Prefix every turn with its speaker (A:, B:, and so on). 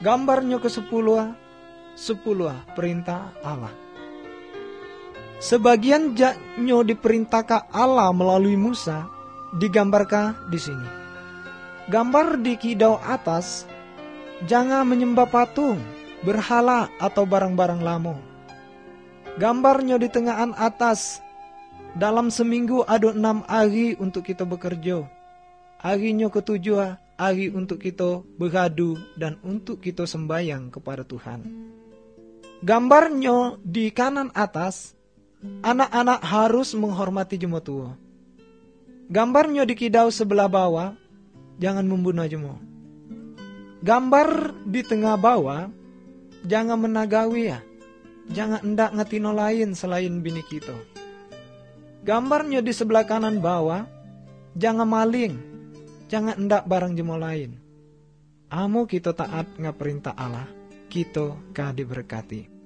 A: Gambarnya ke-10 perintah Allah. Sebagian jaknyo diperintahkan Allah melalui Musa digambarkan di sini. Gambar di kidau atas, jangan menyembah patung, berhala atau barang-barang lamo. Gambarnya di tengahan atas, dalam seminggu ada 6 hari untuk kita bekerja. Harinya ke-7 hari untuk kita beradu dan untuk kita sembahyang kepada Tuhan. Gambarnya di kanan atas, anak-anak harus menghormati jemaat tua. Gambarnya di kidau sebelah bawah, jangan membunuh jemaat. Gambar di tengah bawah, jangan menagawi ya. Jangan hendak ngetino lain selain bini kita. Gambarnya di sebelah kanan bawah, jangan maling. Jangan hendak barang jemaat lain. Amo kita taat nga perintah Allah, kita ka diberkati.